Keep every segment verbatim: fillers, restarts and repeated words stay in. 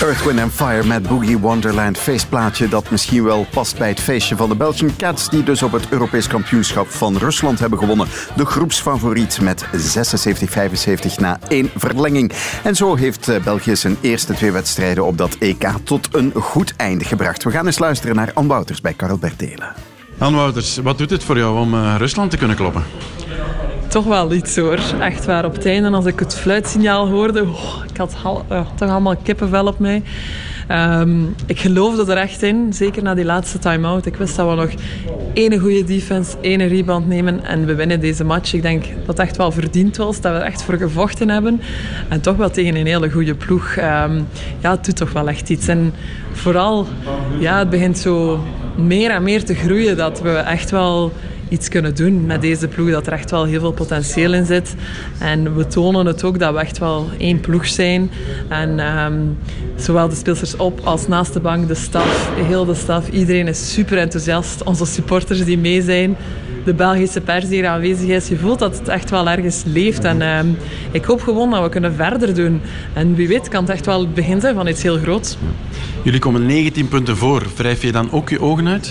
Earth, Wind and Fire met Boogie Wonderland. Feestplaatje dat misschien wel past bij het feestje van de Belgian Cats, die dus op het Europees kampioenschap van Rusland hebben gewonnen. De groepsfavoriet met zesenzeventig vijfenzeventig na één verlenging. En zo heeft België zijn eerste twee wedstrijden op dat E K tot een goed einde gebracht. We gaan eens luisteren naar Anne Wouters bij Karel Bertelen. Anne Wouters, wat doet het voor jou om uh, Rusland te kunnen kloppen? Toch wel iets hoor. Echt waar. Op het einde, als ik het fluitsignaal hoorde, oh, ik had hal, uh, toch allemaal kippenvel op mij. Um, ik geloofde er echt in, zeker na die laatste time-out. Ik wist dat we nog één goede defense, één rebound nemen en we winnen deze match. Ik denk dat het echt wel verdiend was, dat we er echt voor gevochten hebben. En toch wel tegen een hele goede ploeg. Um, ja, het doet toch wel echt iets. En vooral, ja, het begint zo meer en meer te groeien dat we echt wel iets kunnen doen met deze ploeg, dat er echt wel heel veel potentieel in zit. En we tonen het ook dat we echt wel één ploeg zijn. En um, zowel de speelsters op als naast de bank, de staf, heel de staf, iedereen is super enthousiast. Onze supporters die mee zijn, de Belgische pers die hier aanwezig is. Je voelt dat het echt wel ergens leeft. En um, ik hoop gewoon dat we kunnen verder doen. En wie weet kan het echt wel het begin zijn van iets heel groots. Jullie komen negentien punten voor. Wrijf je dan ook je ogen uit?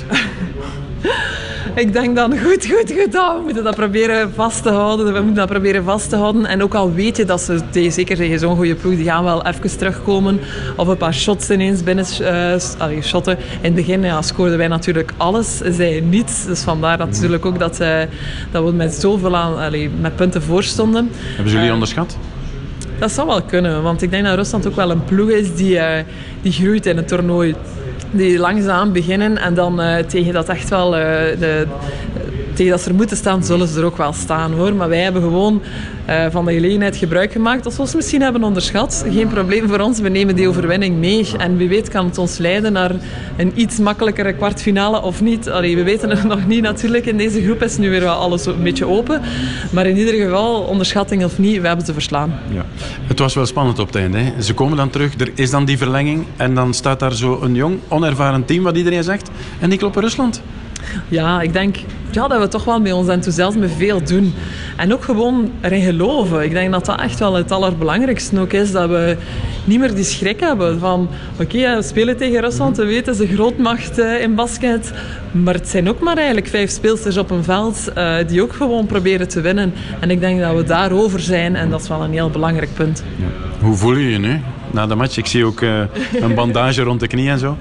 Ik denk dan goed, goed, goed. Oh, we moeten dat proberen vast te houden. We moeten dat proberen vast te houden. En ook al weet je dat ze, zeker tegen zo'n goede ploeg, die gaan wel even terugkomen. Of een paar shots ineens binnen uh, allee, shotten. In het begin ja, scoorden wij natuurlijk alles, zij niets. Dus vandaar natuurlijk ook dat, uh, dat we met zoveel aan, allee, met punten voor stonden. Hebben ze jullie uh, onderschat? Dat zou wel kunnen. Want ik denk dat Rusland ook wel een ploeg is die, uh, die groeit in het toernooi. Die langzaam beginnen en dan uh, tegen dat echt wel uh, de, tegen dat ze er moeten staan, zullen ze er ook wel staan hoor. Maar wij hebben gewoon uh, van de gelegenheid gebruik gemaakt dat we ons misschien hebben onderschat. Geen probleem voor ons, we nemen die overwinning mee. En wie weet kan het ons leiden naar een iets makkelijkere kwartfinale of niet. Allee, we weten het nog niet natuurlijk. In deze groep is nu weer wel alles een beetje open. Maar in ieder geval, onderschatting of niet, we hebben ze verslaan. Ja. Het was wel spannend op het einde. Hè? Ze komen dan terug, er is dan die verlenging en dan staat daar zo een jong, onervaren team, wat iedereen zegt. En die kloppen Rusland. Ja, ik denk ja, dat we toch wel met ons enthousiasme veel doen. En ook gewoon erin geloven. Ik denk dat dat echt wel het allerbelangrijkste ook is. Dat we niet meer die schrik hebben van oké, okay, we spelen tegen Rusland, we weten ze grootmacht uh, in basket. Maar het zijn ook maar eigenlijk vijf speelsters op een veld uh, die ook gewoon proberen te winnen. En ik denk dat we daarover zijn en dat is wel een heel belangrijk punt. Ja. Hoe voel je je nu na de match? Ik zie ook uh, een bandage rond de knie en zo.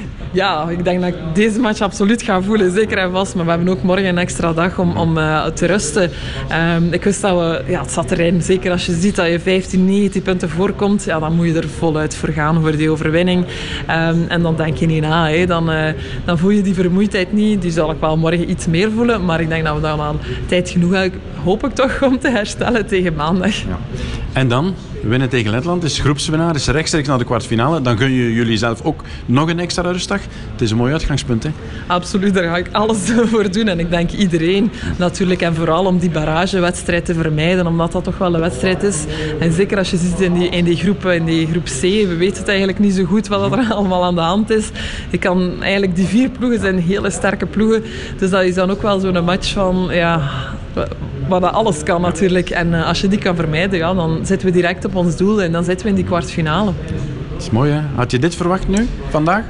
Ja, ik denk dat ik deze match absoluut ga voelen, zeker en vast. Maar we hebben ook morgen een extra dag om, om uh, te rusten. Um, ik wist dat we... Ja, het zat erin. Zeker als je ziet dat je vijftien, negentien punten voorkomt, ja, dan moet je er voluit voor gaan voor die overwinning. Um, en dan denk je niet na. Hè. Dan, uh, dan voel je die vermoeidheid niet. Die zal ik wel morgen iets meer voelen. Maar ik denk dat we dan al tijd genoeg hebben, hoop ik toch, om te herstellen tegen maandag. Ja. En dan... winnen tegen Letland, is groepswinnaar, is rechtstreeks naar de kwartfinale. Dan gun je jullie zelf ook nog een extra rustdag. Het is een mooi uitgangspunt, hè? Absoluut, daar ga ik alles voor doen. En ik denk iedereen natuurlijk. En vooral om die barragewedstrijd te vermijden, omdat dat toch wel een wedstrijd is. En zeker als je ziet in die, in die groep, in die groep C, we weten het eigenlijk niet zo goed wat er allemaal aan de hand is. Je kan eigenlijk, die vier ploegen zijn hele sterke ploegen. Dus dat is dan ook wel zo'n match van, ja... waar dat alles kan natuurlijk. En uh, als je die kan vermijden, ja, dan zitten we direct op ons doel en dan zitten we in die kwartfinale. Dat is mooi, hè? Had je dit verwacht nu, vandaag?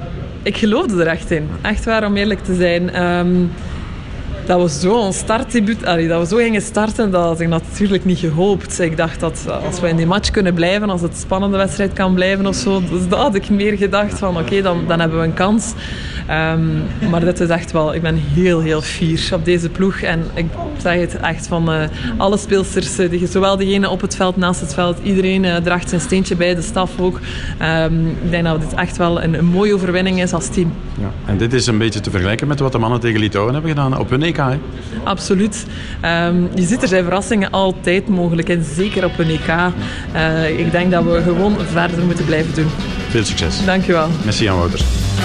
Ik geloofde er echt in. Echt waar, om eerlijk te zijn. Um, dat we zo een startdebuut, allee, dat we zo gingen starten, dat had ik natuurlijk niet gehoopt. Ik dacht dat als we in die match kunnen blijven, als het een spannende wedstrijd kan blijven of zo, dus dat had ik meer gedacht van oké, okay, dan, dan hebben we een kans. Um, maar dit is echt wel, ik ben heel, heel fier op deze ploeg. En ik zeg het echt van uh, alle speelsters, uh, die, zowel degene op het veld, naast het veld, iedereen uh, draagt zijn steentje bij, de staf ook. Um, ik denk dat dit echt wel een, een mooie overwinning is als team. Ja. En dit is een beetje te vergelijken met wat de mannen tegen Litouwen hebben gedaan op hun E K. Hè? Absoluut. Um, je ziet, er zijn verrassingen altijd mogelijk. En zeker op een E K. Uh, ik denk dat we gewoon verder moeten blijven doen. Veel succes. Dank je wel. Merci, Anne Wouters.